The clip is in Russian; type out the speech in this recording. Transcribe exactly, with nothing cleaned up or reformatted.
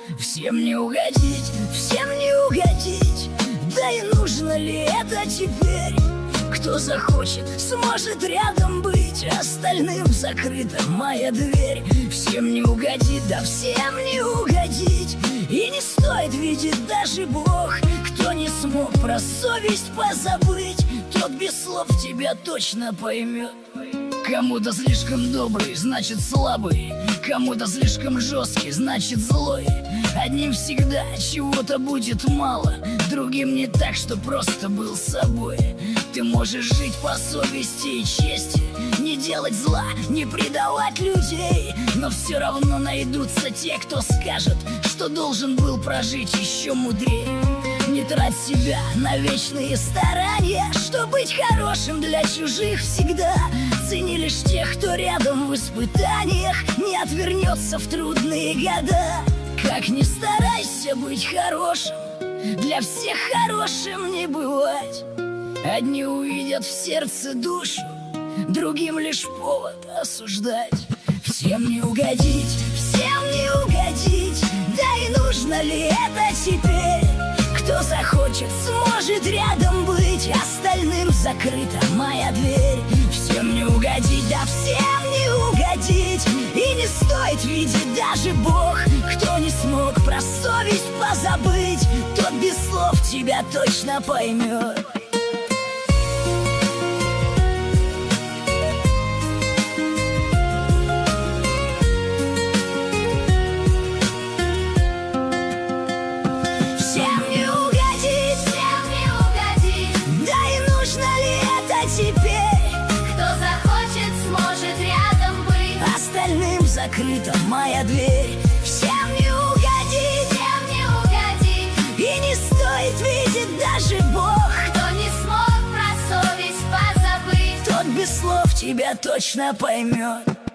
Всем не угодить, всем не угодить. Да и нужно ли это теперь? Кто захочет, сможет рядом быть, остальным закрыта моя дверь. Всем не угодить, да всем не угодить. И не стоит видеть даже Бог. Кто не смог про совесть позабыть, тот без слов тебя точно поймет. Кому-то слишком добрый, значит слабый. Кому-то слишком жесткий, значит злой. Одним всегда чего-то будет мало, другим не так, что просто был собой. Ты можешь жить по совести и чести, не делать зла, не предавать людей. Но все равно найдутся те, кто скажет, что должен был прожить еще мудрее. Не трать себя на вечные старания, чтоб быть хорошим для чужих всегда. Цени лишь тех, кто рядом в испытаниях не отвернется в трудные года. Как ни старайся быть хорошим, для всех хорошим не бывать. Одни увидят в сердце душу, другим лишь повод осуждать. Всем не угодить, всем не угодить. Да и нужно ли это теперь? Кто захочет, сможет рядом быть, остальным закрыта моя дверь. Всем не угодить, да всем не угодить. И не стоит видеть даже Бог. Кто не смог про совесть позабыть, тот без слов тебя точно поймет. Закрыта моя дверь. Всем не угодить, всем не угодить. И не стоит видеть даже Бог. Кто не смог про совесть позабыть, тот без слов тебя точно поймет.